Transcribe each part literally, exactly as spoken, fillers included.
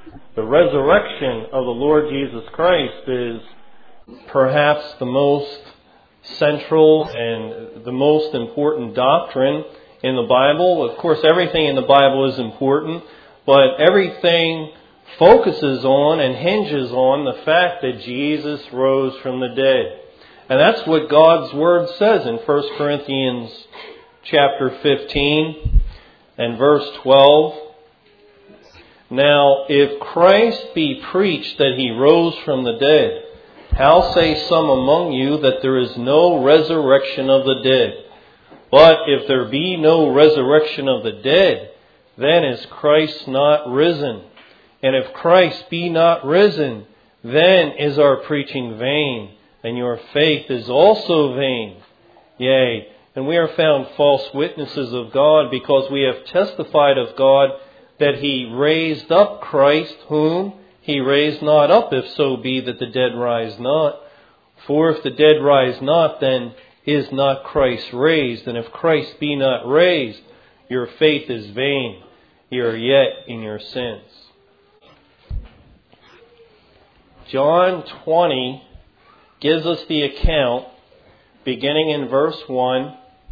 The resurrection of the Lord Jesus Christ is perhaps the most central and the most important doctrine in the Bible. Of course, everything in the Bible is important, but everything focuses on and hinges on the fact that Jesus rose from the dead. And that's what God's Word says in First Corinthians chapter fifteen and verse twelve. Now, if Christ be preached that he rose from the dead, how say some among you that there is no resurrection of the dead? But if there be no resurrection of the dead, then is Christ not risen? And if Christ be not risen, then is our preaching vain, and your faith is also vain. Yea, and we are found false witnesses of God, because we have testified of God that he raised up Christ, whom he raised not up, if so be that the dead rise not. For if the dead rise not, then is not Christ raised. And if Christ be not raised, your faith is vain. You are yet in your sins. John twenty gives us the account, beginning in verse one,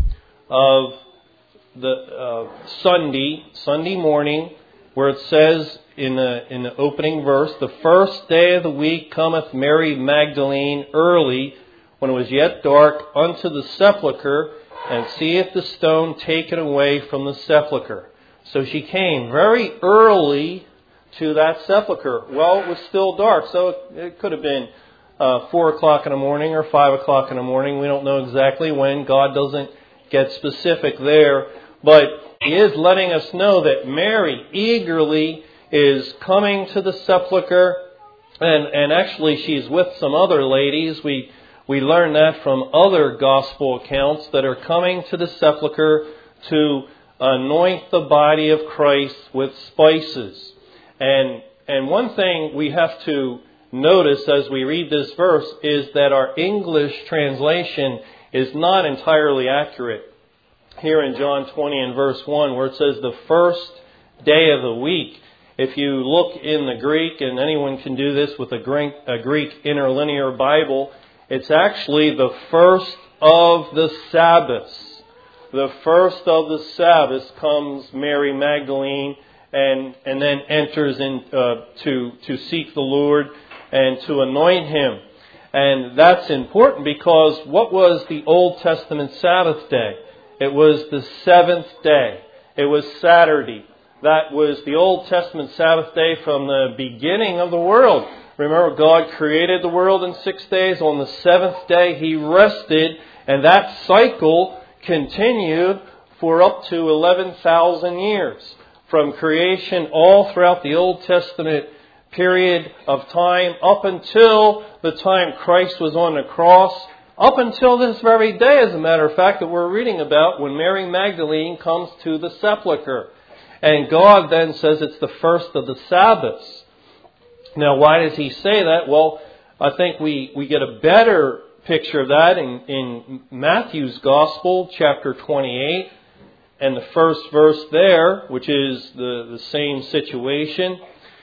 of the uh, Sunday, Sunday morning, where it says in the, in the opening verse, the first day of the week cometh Mary Magdalene early, when it was yet dark, unto the sepulchre, and seeth the stone taken away from the sepulchre. So she came very early to that sepulchre. Well, it was still dark, so it, it could have been uh, four o'clock in the morning or five o'clock in the morning. We don't know exactly when. God doesn't get specific there. But he is letting us know that Mary eagerly is coming to the sepulchre, and, and actually she's with some other ladies. We we learn that from other gospel accounts that are coming to the sepulchre to anoint the body of Christ with spices. And and one thing we have to notice as we read this verse is that our English translation is not entirely accurate. Here in John twenty and verse one, where it says the first day of the week. If you look in the Greek, and anyone can do this with a Greek, a Greek interlinear Bible, it's actually the first of the Sabbaths. The first of the Sabbaths comes Mary Magdalene and, and then enters in uh, to, to seek the Lord and to anoint Him. And that's important because what was the Old Testament Sabbath day? It was the seventh day. It was Saturday. That was the Old Testament Sabbath day from the beginning of the world. Remember, God created the world in six days. On the seventh day, He rested. And that cycle continued for up to eleven thousand years. From creation all throughout the Old Testament period of time up until the time Christ was on the cross. Up until this very day, as a matter of fact, that we're reading about when Mary Magdalene comes to the sepulchre. And God then says it's the first of the Sabbaths. Now, why does He say that? Well, I think we, we get a better picture of that in, in Matthew's Gospel, chapter twenty-eight, and the first verse there, which is the, the same situation.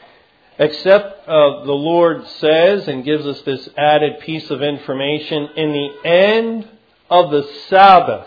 Except uh, the Lord says and gives us this added piece of information, in the end of the Sabbath,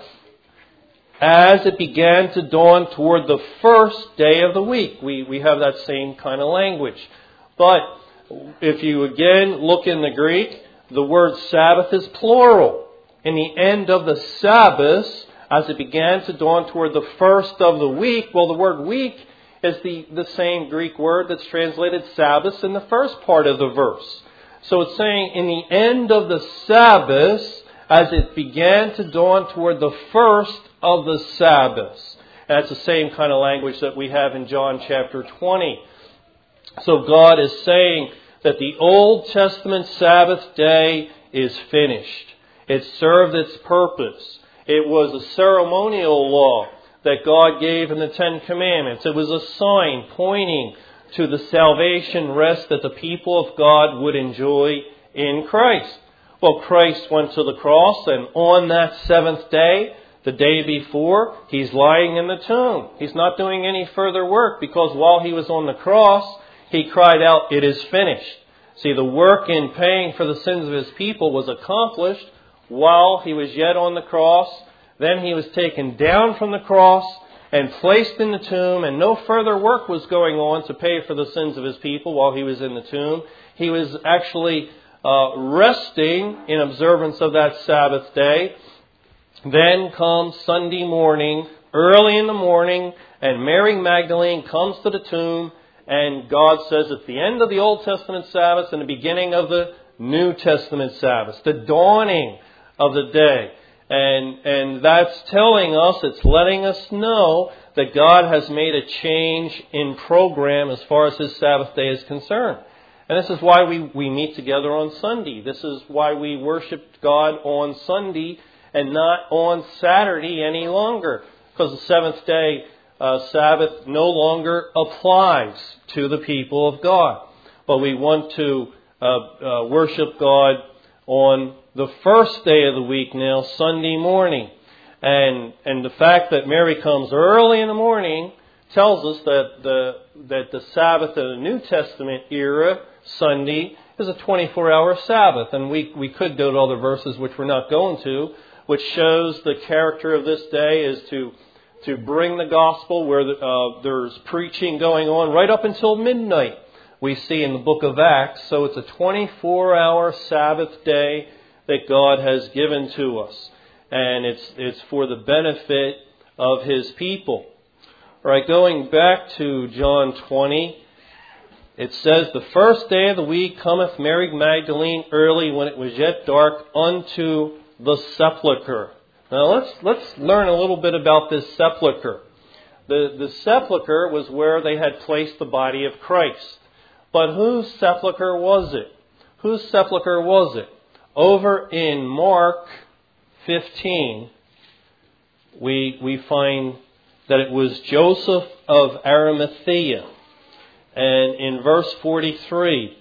as it began to dawn toward the first day of the week. We, we have that same kind of language. But if you again look in the Greek, the word Sabbath is plural. In the end of the Sabbath, as it began to dawn toward the first of the week, well, the word week is the, the same Greek word that's translated Sabbath in the first part of the verse. So it's saying, in the end of the Sabbath, as it began to dawn toward the first of the Sabbaths. And that's the same kind of language that we have in John chapter twenty. So God is saying that the Old Testament Sabbath day is finished. It served its purpose. It was a ceremonial law that God gave in the Ten Commandments. It was a sign pointing to the salvation rest that the people of God would enjoy in Christ. Well, Christ went to the cross, and on that seventh day, the day before, He's lying in the tomb. He's not doing any further work because while He was on the cross, he cried out, "It is finished." See, the work in paying for the sins of his people was accomplished while he was yet on the cross. Then he was taken down from the cross and placed in the tomb, and no further work was going on to pay for the sins of his people while he was in the tomb. He was actually uh, resting in observance of that Sabbath day. Then comes Sunday morning, early in the morning, and Mary Magdalene comes to the tomb, and God says at the end of the Old Testament Sabbath and the beginning of the New Testament Sabbath, the dawning of the day. And and that's telling us, it's letting us know that God has made a change in program as far as His Sabbath day is concerned. And this is why we, we meet together on Sunday. This is why we worship God on Sunday and not on Saturday any longer. Because the seventh day uh, Sabbath no longer applies to the people of God. But we want to uh, uh, worship God on the first day of the week now, Sunday morning. And and the fact that Mary comes early in the morning tells us that the that the Sabbath of the New Testament era, Sunday, is a twenty-four hour Sabbath. And we, we could go to other verses, which we're not going to, which shows the character of this day is to to bring the gospel where the, uh, there's preaching going on right up until midnight, we see in the book of Acts. So it's a twenty-four hour Sabbath day that God has given to us. And it's it's for the benefit of His people. All right, going back to John twenty, it says, "The first day of the week cometh Mary Magdalene early, when it was yet dark, unto the sepulchre." Now let's let's learn a little bit about this sepulchre. The, the sepulchre was where they had placed the body of Christ. But whose sepulchre was it? Whose sepulchre was it? Over in Mark fifteen, we we find that it was Joseph of Arimathea. And in verse forty-three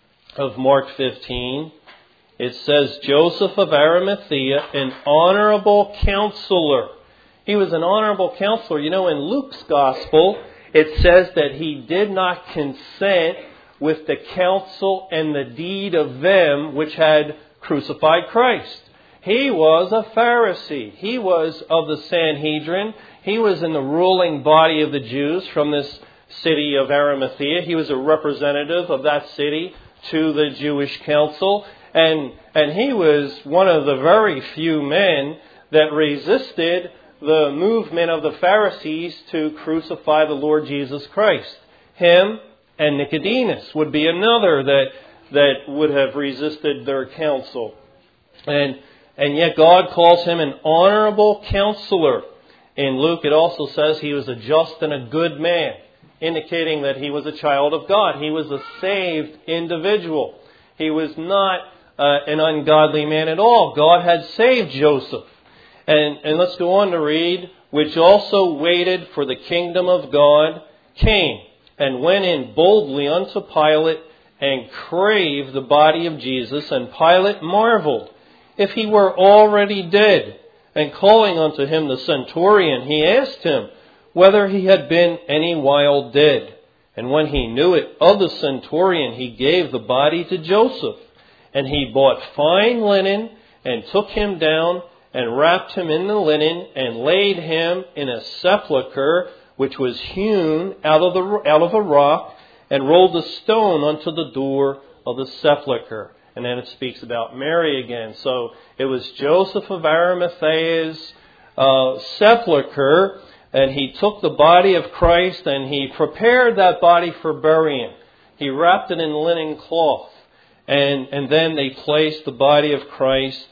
of Mark fifteen, it says, "Joseph of Arimathea, an honorable counselor." He was an honorable counselor. You know, in Luke's gospel, it says that he did not consent with the counsel and the deed of them which had crucified Christ. He was a Pharisee. He was of the Sanhedrin. He was in the ruling body of the Jews from this city of Arimathea. He was a representative of that city to the Jewish council. And, and he was one of the very few men that resisted the movement of the Pharisees to crucify the Lord Jesus Christ. Him and Nicodemus would be another that that would have resisted their counsel. And and yet God calls him an honorable counselor. In Luke it also says he was a just and a good man, indicating that he was a child of God. He was a saved individual. He was not uh, an ungodly man at all. God had saved Joseph. And, and let's go on to read, "Which also waited for the kingdom of God, came, and went in boldly unto Pilate, and craved the body of Jesus. And Pilate marveled, if he were already dead. And calling unto him the centurion, he asked him whether he had been any while dead. And when he knew it of the centurion, he gave the body to Joseph. And he bought fine linen, and took him down, and wrapped him in the linen, and laid him in a sepulchre which was hewn out of the out of a rock, and rolled a stone unto the door of the sepulchre." And then it speaks about Mary again. So it was Joseph of Arimathea's uh, sepulchre, and he took the body of Christ and he prepared that body for burying. He wrapped it in linen cloth, and and then they placed the body of Christ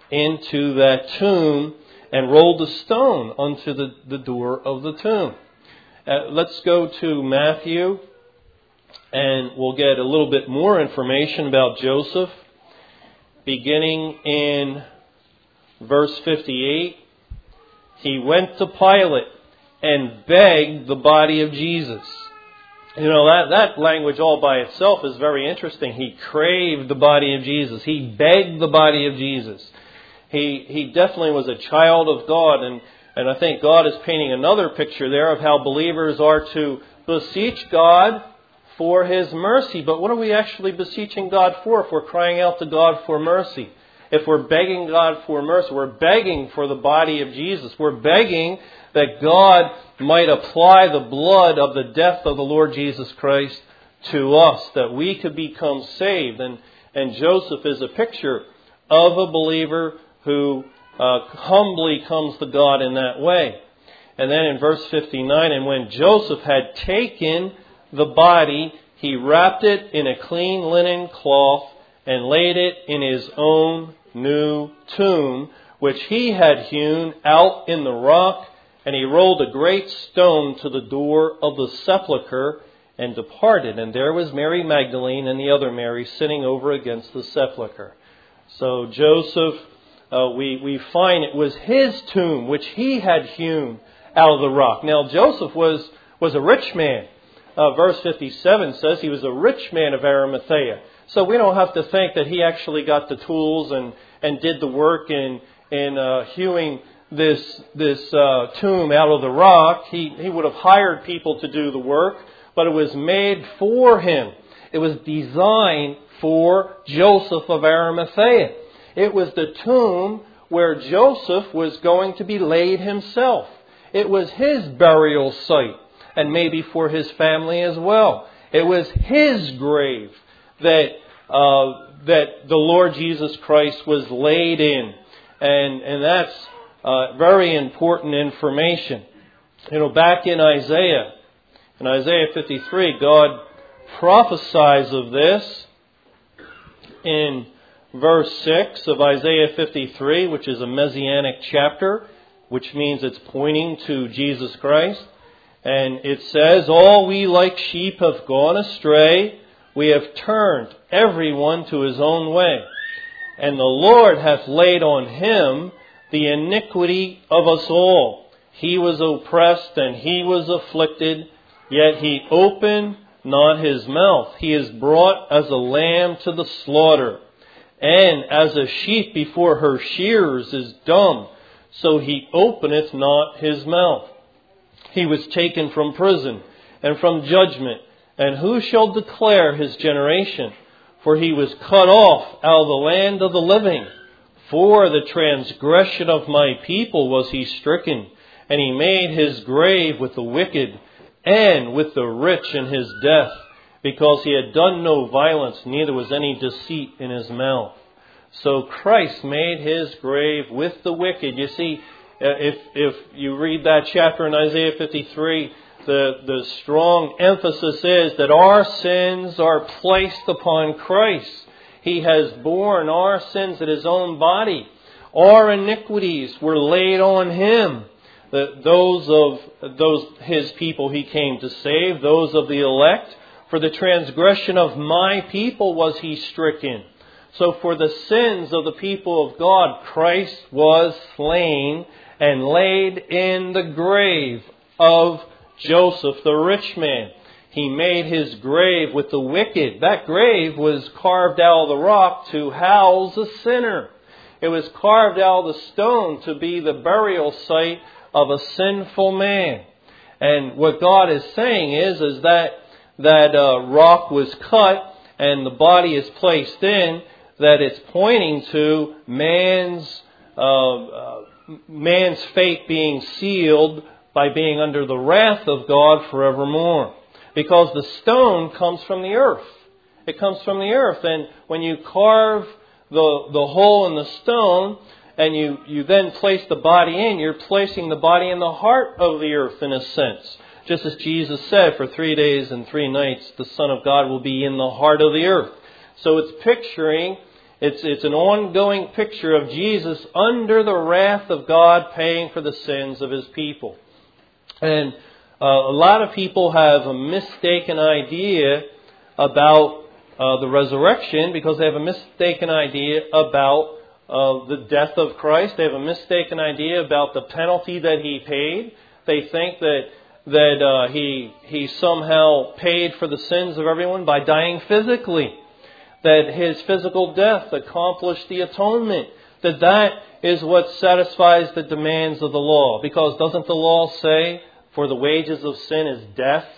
into that tomb and rolled a stone unto the, the door of the tomb. Uh, let's go to Matthew, and we'll get a little bit more information about Joseph. Beginning in verse fifty-eight, "He went to Pilate and begged the body of Jesus." You know, that, that language all by itself is very interesting. He craved the body of Jesus. He begged the body of Jesus. He he definitely was a child of God, and, and I think God is painting another picture there of how believers are to beseech God for His mercy. But what are we actually beseeching God for if we're crying out to God for mercy? If we're begging God for mercy, we're begging for the body of Jesus. We're begging that God might apply the blood of the death of the Lord Jesus Christ to us, that we could become saved. And, and Joseph is a picture of a believer who uh, humbly comes to God in that way. And then in verse fifty-nine, and when Joseph had taken the body, he wrapped it in a clean linen cloth and laid it in his own new tomb, which he had hewn out in the rock. And he rolled a great stone to the door of the sepulchre and departed. And there was Mary Magdalene and the other Mary sitting over against the sepulchre. So Joseph, uh, we, we find it was his tomb, which he had hewn out of the rock. Now Joseph was, was a rich man. Uh, verse fifty-seven says he was a rich man of Arimathea. So we don't have to think that he actually got the tools and, and did the work in, in uh, hewing this this uh, tomb out of the rock. He, he would have hired people to do the work, but it was made for him. It was designed for Joseph of Arimathea. It was the tomb where Joseph was going to be laid himself. It was his burial site, and maybe for his family as well. It was his grave that uh, that the Lord Jesus Christ was laid in, and and that's uh, very important information. You know, back in Isaiah, in Isaiah fifty-three, God prophesies of this in verse six of Isaiah fifty-three, which is a messianic chapter, which means it's pointing to Jesus Christ. And it says, all we like sheep have gone astray. We have turned everyone to his own way. And the Lord hath laid on him the iniquity of us all. He was oppressed and he was afflicted, yet he opened not his mouth. He is brought as a lamb to the slaughter, and as a sheep before her shearers is dumb, so he openeth not his mouth. He was taken from prison and from judgment, and who shall declare his generation? For he was cut off out of the land of the living. For the transgression of my people was he stricken, and he made his grave with the wicked and with the rich in his death, because he had done no violence, neither was any deceit in his mouth. So Christ made his grave with the wicked. You see, if if you read that chapter in Isaiah fifty-three, the, the strong emphasis is that our sins are placed upon Christ. He has borne our sins at his own body. Our iniquities were laid on him. The, those of those his people he came to save, those of the elect. For the transgression of my people was he stricken. So for the sins of the people of God, Christ was slain and laid in the grave of Joseph, the rich man. He made his grave with the wicked. That grave was carved out of the rock to house a sinner. It was carved out of the stone to be the burial site of a sinful man. And what God is saying is, is that that uh, rock was cut and the body is placed in, that it's pointing to man's uh, uh, man's fate being sealed by being under the wrath of God forevermore. Because the stone comes from the earth. It comes from the earth. And when you carve the, the hole in the stone and you, you then place the body in, you're placing the body in the heart of the earth in a sense. Just as Jesus said, for three days and three nights, the Son of God will be in the heart of the earth. So it's picturing, it's, it's an ongoing picture of Jesus under the wrath of God paying for the sins of his people. And uh, a lot of people have a mistaken idea about uh, the resurrection because they have a mistaken idea about uh, the death of Christ. They have a mistaken idea about the penalty that he paid. They think that that uh, he he somehow paid for the sins of everyone by dying physically. That his physical death accomplished the atonement. That that is what satisfies the demands of the law. Because doesn't the law say, for the wages of sin is death,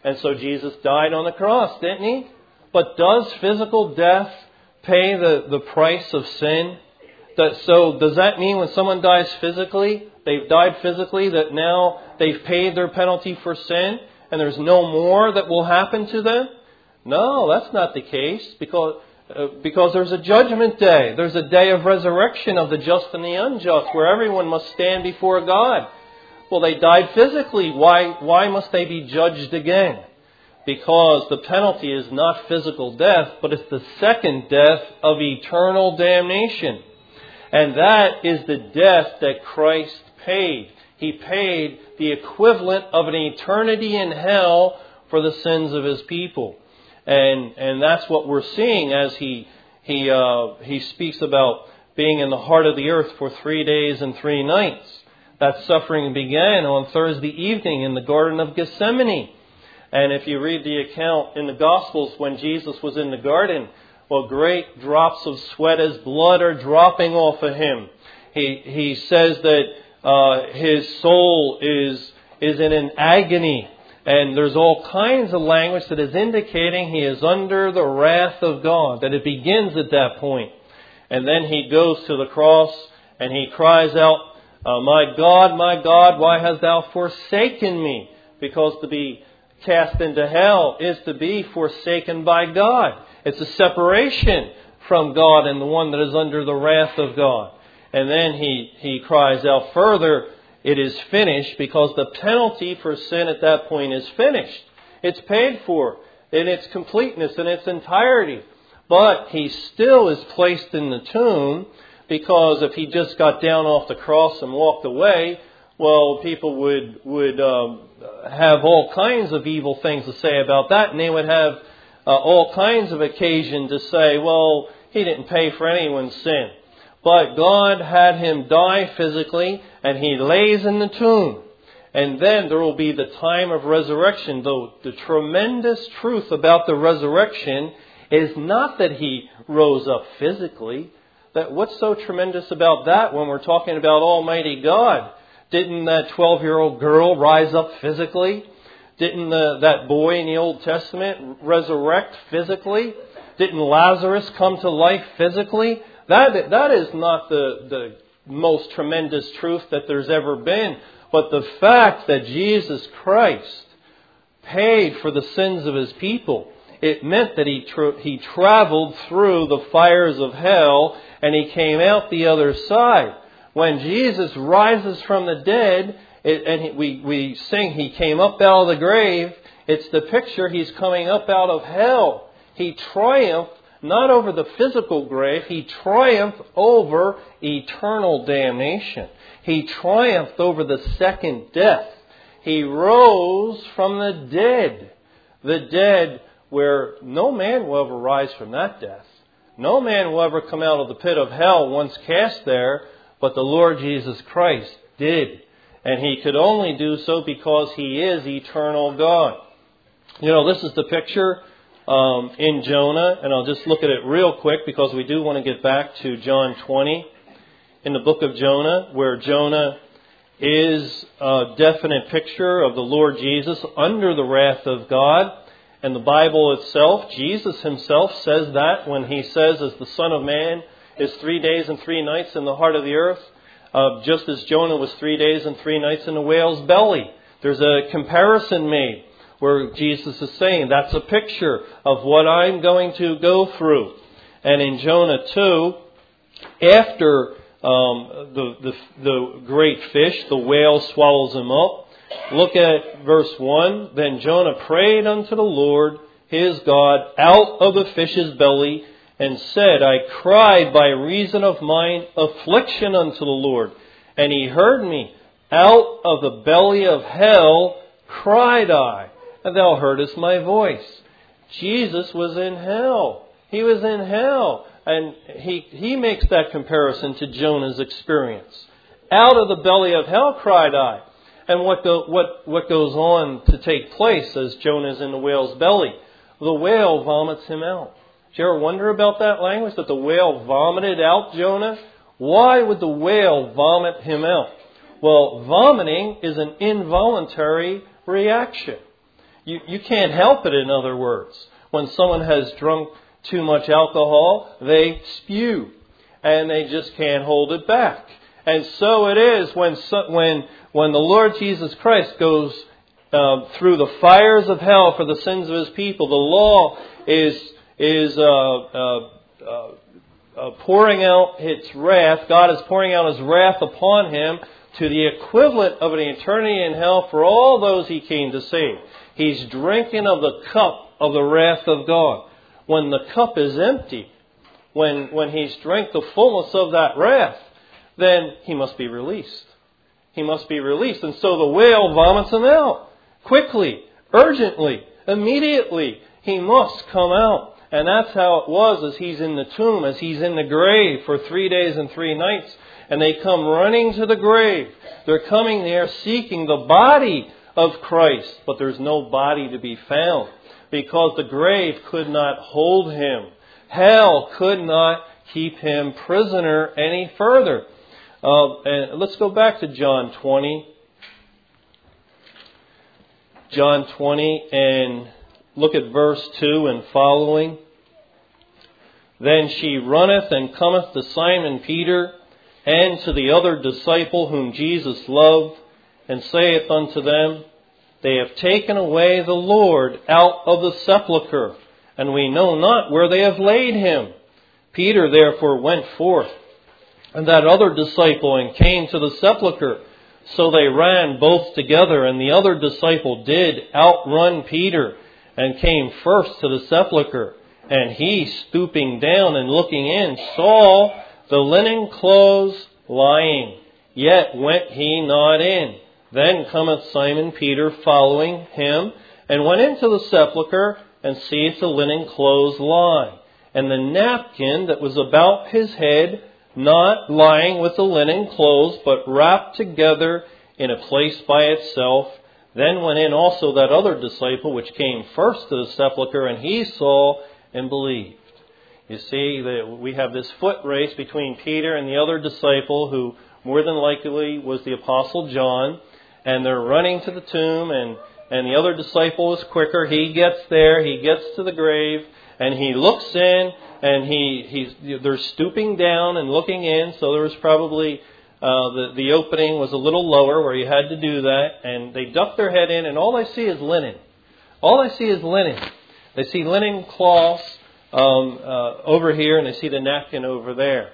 And so Jesus died on the cross, didn't He? But does physical death pay the, the price of sin? That, so does that mean when someone dies physically, they've died physically, that now they've paid their penalty for sin and there's no more that will happen to them? No, that's not the case, because uh, because there's a judgment day. There's a day of resurrection of the just and the unjust where everyone must stand before God. Well, they died physically. Why, why must they be judged again? Because the penalty is not physical death, but it's the second death of eternal damnation. And that is the death that Christ paid. He paid the equivalent of an eternity in hell for the sins of His people. And and that's what we're seeing as he he uh, he speaks about being in the heart of the earth for three days and three nights. That suffering began on Thursday evening in the Garden of Gethsemane. And if you read the account in the Gospels when Jesus was in the garden, well, great drops of sweat as blood are dropping off of Him. He he says that uh, His soul is is in an agony. And there's all kinds of language that is indicating He is under the wrath of God, that it begins at that point. And then He goes to the cross and He cries out, uh, my God, my God, why hast Thou forsaken me? Because to be cast into hell is to be forsaken by God. It's a separation from God and the one that is under the wrath of God. And then he, he cries out further, it is finished, because the penalty for sin at that point is finished. It's paid for in its completeness, in its entirety. But He still is placed in the tomb, because if He just got down off the cross and walked away, well, people would would um, have all kinds of evil things to say about that, and they would have uh, all kinds of occasion to say, well, He didn't pay for anyone's sin. But God had Him die physically, and He lays in the tomb. And then there will be the time of resurrection. Though the tremendous truth about the resurrection is not that He rose up physically. That what's so tremendous about that when we're talking about Almighty God? Didn't that twelve-year-old girl rise up physically? Didn't the, that boy in the Old Testament resurrect physically? Didn't Lazarus come to life physically? That, that is not the, the most tremendous truth that there's ever been. But the fact that Jesus Christ paid for the sins of His people, it meant that He tra- He traveled through the fires of hell and He came out the other side. When Jesus rises from the dead, it, and he, we, we sing, He came up out of the grave, it's the picture He's coming up out of hell. He triumphed not over the physical grave, He triumphed over eternal damnation. He triumphed over the second death. He rose from the dead. The dead where no man will ever rise from that death. No man will ever come out of the pit of hell once cast there, but the Lord Jesus Christ did. And He could only do so because He is eternal God. You know, this is the picture Um, in Jonah, and I'll just look at it real quick because we do want to get back to John twenty in the book of Jonah, where Jonah is a definite picture of the Lord Jesus under the wrath of God. And the Bible itself, Jesus Himself says that when He says, as the Son of Man is three days and three nights in the heart of the earth, uh, just as Jonah was three days and three nights in the whale's belly. There's a comparison made where Jesus is saying, that's a picture of what I'm going to go through. And in Jonah two, after um, the, the, the great fish, the whale swallows him up, look at verse one. Then Jonah prayed unto the Lord his God out of the fish's belly, and said, I cried by reason of mine affliction unto the Lord. And He heard me. Out of the belly of hell cried I, and Thou heardest my voice. Jesus was in hell. He was in hell. And he, he makes that comparison to Jonah's experience. Out of the belly of hell cried I. And what, go, what, what goes on to take place as Jonah's in the whale's belly? The whale vomits him out. Did you ever wonder about that language, that the whale vomited out Jonah? Why would the whale vomit him out? Well, vomiting is an involuntary reaction. You, you can't help it, in other words. When someone has drunk too much alcohol, they spew. And they just can't hold it back. And so it is when when when the Lord Jesus Christ goes uh, through the fires of hell for the sins of His people. The law is is uh, uh, uh, uh, pouring out its wrath. God is pouring out His wrath upon Him to the equivalent of an eternity in hell for all those He came to save. He's drinking of the cup of the wrath of God. When the cup is empty, when when He's drank the fullness of that wrath, then He must be released. He must be released. And so the whale vomits Him out. Quickly, urgently, immediately, He must come out. And that's how it was as He's in the tomb, as He's in the grave for three days and three nights. And they come running to the grave. They're coming there seeking the body of Christ. But there's no body to be found, because the grave could not hold Him. Hell could not keep Him prisoner any further. Uh, and let's go back to John twenty. John twenty, and look at verse two and following. Then she runneth and cometh to Simon Peter and to the other disciple whom Jesus loved, and saith unto them, They have taken away the Lord out of the sepulchre, and we know not where they have laid Him. Peter therefore went forth, and that other disciple, and came to the sepulchre. So they ran both together, and the other disciple did outrun Peter, and came first to the sepulchre. And he, stooping down and looking in, saw the linen clothes lying, yet went he not in. Then cometh Simon Peter following him, and went into the sepulchre, and seeth the linen clothes lie, and the napkin that was about his head, not lying with the linen clothes, but wrapped together in a place by itself. Then went in also that other disciple, which came first to the sepulchre, and he saw and believed. You see, that we have this foot race between Peter and the other disciple, who more than likely was the Apostle John, and they're running to the tomb, and, and the other disciple is quicker. He gets there, he gets to the grave, and he looks in, and he he's they're stooping down and looking in, so there was probably uh, the, the opening was a little lower where you had to do that, and they duck their head in, and all they see is linen. All they see is linen. They see linen cloths um, uh, over here, and they see the napkin over there.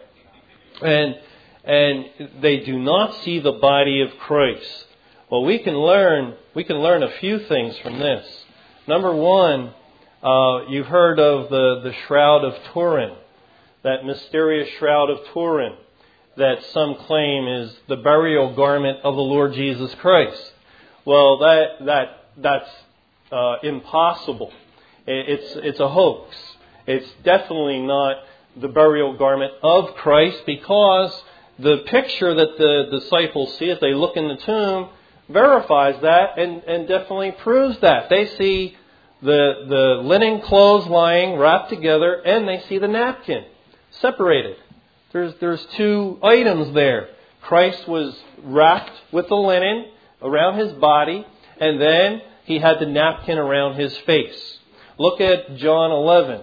And and they do not see the body of Christ. Well, we can learn we can learn a few things from this. Number one, uh, you've heard of the, the Shroud of Turin, that mysterious Shroud of Turin that some claim is the burial garment of the Lord Jesus Christ. Well, that that that's uh, impossible. It's it's a hoax. It's definitely not the burial garment of Christ, because the picture that the disciples see as they look in the tomb verifies that and, and definitely proves that. They see the the linen clothes lying wrapped together, and they see the napkin separated. There's there's two items there. Christ was wrapped with the linen around His body, and then He had the napkin around His face. Look at John eleven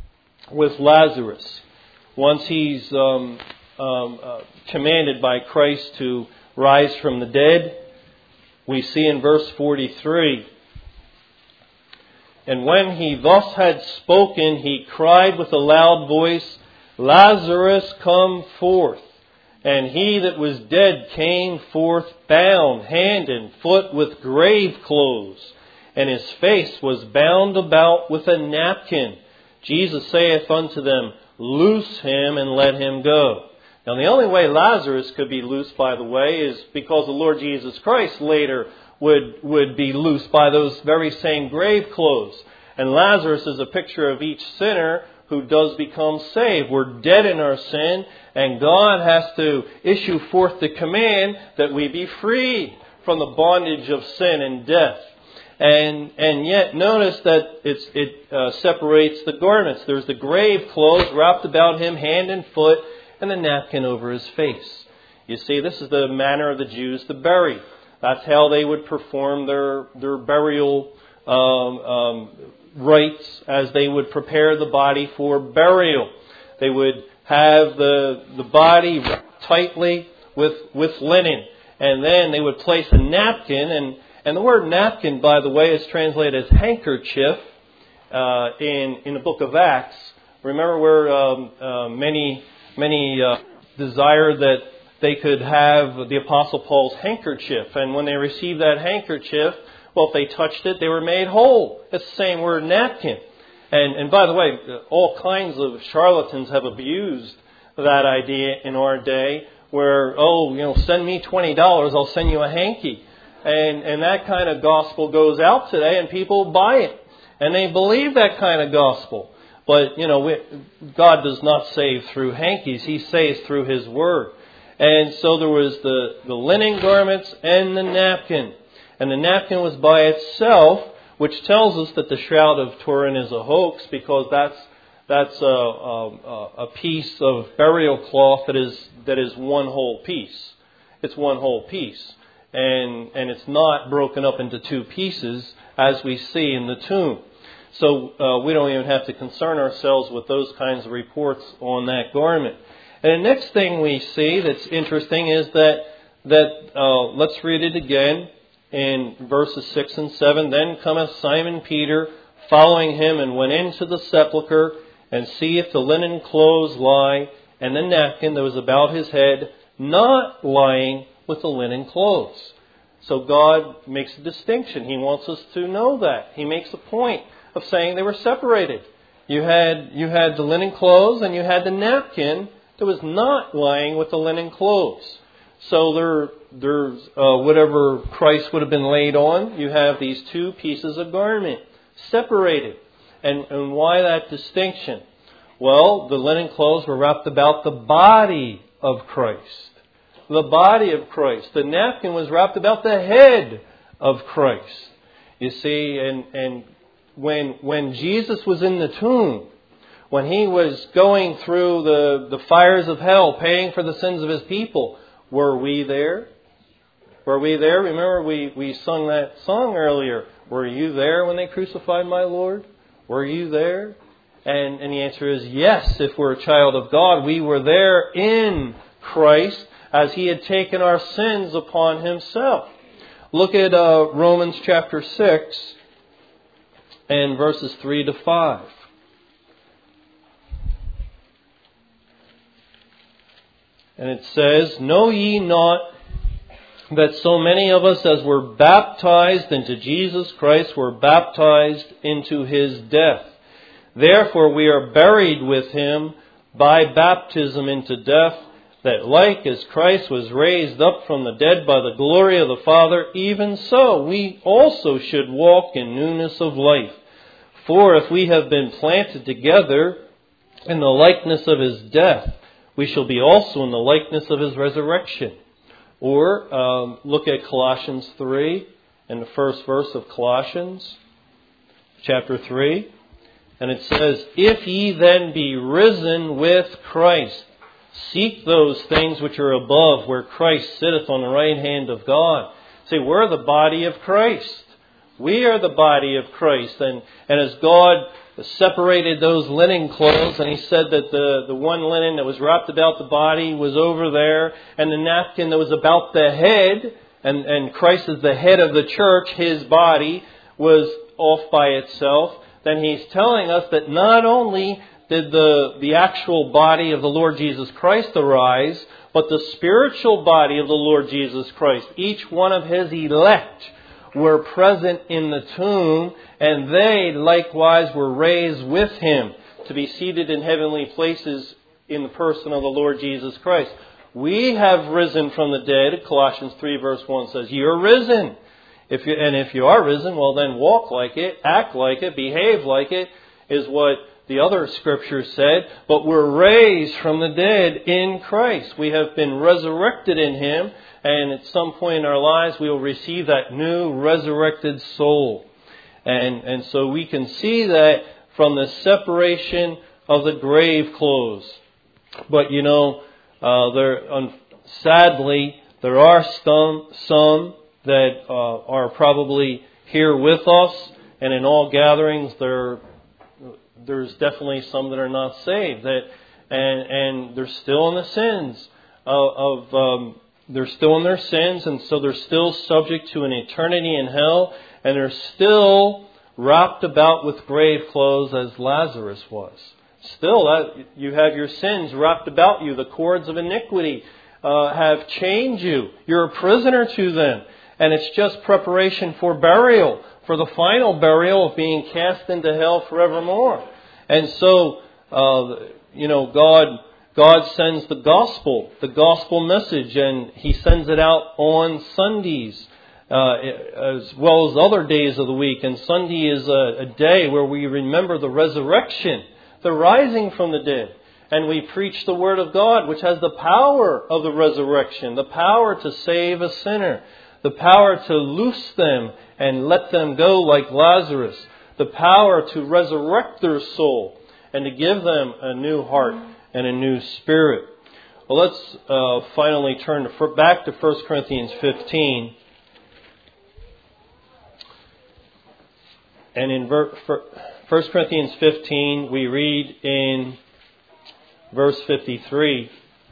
with Lazarus. Once he's um, um, uh, commanded by Christ to rise from the dead, we see in verse forty-three, And when he thus had spoken, he cried with a loud voice, Lazarus, come forth. And he that was dead came forth, bound hand and foot with grave clothes, and his face was bound about with a napkin. Jesus saith unto them, Loose him and let him go. Now the only way Lazarus could be loosed, by the way, is because the Lord Jesus Christ later would, would be loosed by those very same grave clothes. And Lazarus is a picture of each sinner who does become saved. We're dead in our sin, and God has to issue forth the command that we be freed from the bondage of sin and death. And and yet notice that it's, it uh, separates the garments. There's the grave clothes wrapped about him hand and foot, and the napkin over his face. You see, this is the manner of the Jews to bury. That's how they would perform their, their burial um, um, rites as they would prepare the body for burial. They would have the the body wrapped tightly with with linen, and then they would place a napkin. And, and the word napkin, by the way, is translated as handkerchief uh, in in the book of Acts. Remember where um, uh, many many uh, desired that they could have the Apostle Paul's handkerchief, and when they received that handkerchief, well, if they touched it, they were made whole. It's the same word, napkin. And, and by the way, all kinds of charlatans have abused that idea in our day where, oh, you know, send me twenty dollars, I'll send you a hanky. And, and that kind of gospel goes out today and people buy it. And they believe that kind of gospel. But, you know, we, God does not save through hankies. He saves through His Word. And so there was the, the linen garments and the napkin. And the napkin was by itself, which tells us that the Shroud of Turin is a hoax, because that's that's a, a, a piece of burial cloth that is that is one whole piece. It's one whole piece, and and it's not broken up into two pieces as we see in the tomb. So uh, we don't even have to concern ourselves with those kinds of reports on that garment. And the next thing we see that's interesting is that that uh, let's read it again. In verses six and seven, then cometh Simon Peter, following him, and went into the sepulchre, and seeth the linen clothes lie, and the napkin that was about his head, not lying with the linen clothes. So God makes a distinction. He wants us to know that. He makes a point of saying they were separated. You had you had the linen clothes, and you had the napkin that was not lying with the linen clothes. So there, there's uh, whatever Christ would have been laid on, you have these two pieces of garment separated. And, and why that distinction? Well, the linen clothes were wrapped about the body of Christ. The body of Christ. The napkin was wrapped about the head of Christ. You see, and, and when, when Jesus was in the tomb, when He was going through the, the fires of hell, paying for the sins of His people, were we there? Were we there? Remember we, we sung that song earlier. Were you there when they crucified my Lord? Were you there? And, and the answer is yes. If we're a child of God, we were there in Christ as He had taken our sins upon Himself. Look at uh, Romans chapter six and verses three to five. And it says, know ye not that so many of us as were baptized into Jesus Christ were baptized into His death? Therefore we are buried with Him by baptism into death, that like as Christ was raised up from the dead by the glory of the Father, even so we also should walk in newness of life. For if we have been planted together in the likeness of His death, we shall be also in the likeness of His resurrection. Or um, look at Colossians three and the first verse of Colossians chapter three. And it says, if ye then be risen with Christ, seek those things which are above, where Christ sitteth on the right hand of God. See, we're the body of Christ. We are the body of Christ. And, and as God separated those linen clothes, and He said that the, the one linen that was wrapped about the body was over there, and the napkin that was about the head, and, and Christ is the head of the church, His body, was off by itself, then He's telling us that not only did the, the actual body of the Lord Jesus Christ arise, but the spiritual body of the Lord Jesus Christ, each one of His elect, were present in the tomb, and they likewise were raised with Him to be seated in heavenly places in the person of the Lord Jesus Christ. We have risen from the dead. Colossians three verse one says, you are risen. If you, and if you are risen, well then walk like it, act like it, behave like it, is what the other scriptures said. But we're raised from the dead in Christ. We have been resurrected in Him. And at some point in our lives, we will receive that new resurrected soul. And, and so we can see that from the separation of the grave clothes. But, you know, uh, there, um, sadly, there are some, some that uh, are probably here with us and in all gatherings there there's definitely some that are not saved, that and and they're still in the sins of, of um, they're still in their sins, and so they're still subject to an eternity in hell, and they're still wrapped about with grave clothes as Lazarus was. Still, that, you have your sins wrapped about you. The cords of iniquity uh, have chained you. You're a prisoner to them. And it's just preparation for burial, for the final burial of being cast into hell forevermore. And so, uh, you know, God God sends the gospel, the gospel message, and He sends it out on Sundays, uh, as well as other days of the week. And Sunday is a, a day where we remember the resurrection, the rising from the dead. And we preach the Word of God, which has the power of the resurrection, the power to save a sinner, the power to loose them and let them go like Lazarus, the power to resurrect their soul and to give them a new heart and a new spirit. Well, let's uh, finally turn to, back to First Corinthians fifteen. And in First Corinthians fifteen, we read in verse fifty-three,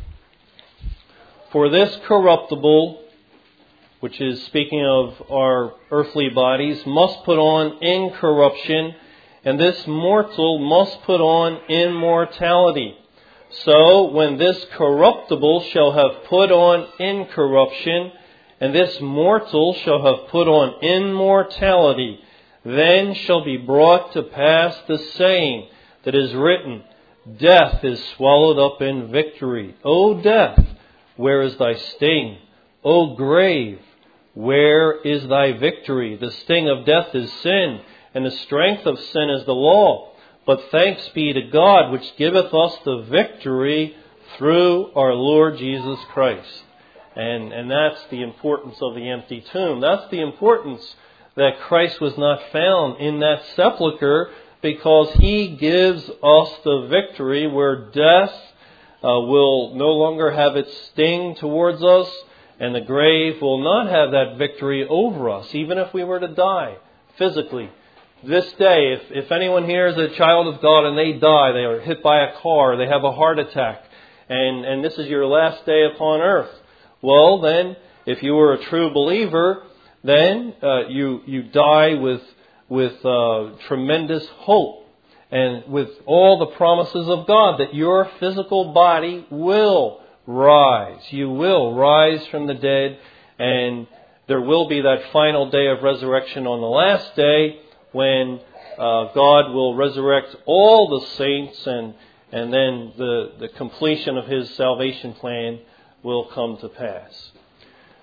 "For this corruptible," which is speaking of our earthly bodies, "must put on incorruption, and this mortal must put on immortality. So when this corruptible shall have put on incorruption, and this mortal shall have put on immortality, then shall be brought to pass the saying that is written, Death is swallowed up in victory. O death, where is thy sting? O grave, where is thy victory? The sting of death is sin, and the strength of sin is the law. But thanks be to God, which giveth us the victory through our Lord Jesus Christ." And, and that's the importance of the empty tomb. That's the importance that Christ was not found in that sepulcher, because He gives us the victory where death uh, will no longer have its sting towards us, and the grave will not have that victory over us, even if we were to die physically. This day, if, if anyone here is a child of God and they die, they are hit by a car, they have a heart attack, and, and this is your last day upon earth, well then, if you were a true believer, then uh, you you die with with uh, tremendous hope and with all the promises of God that your physical body will rise. You will rise from the dead, and there will be that final day of resurrection on the last day, when uh, God will resurrect all the saints, and and then the, the completion of His salvation plan will come to pass.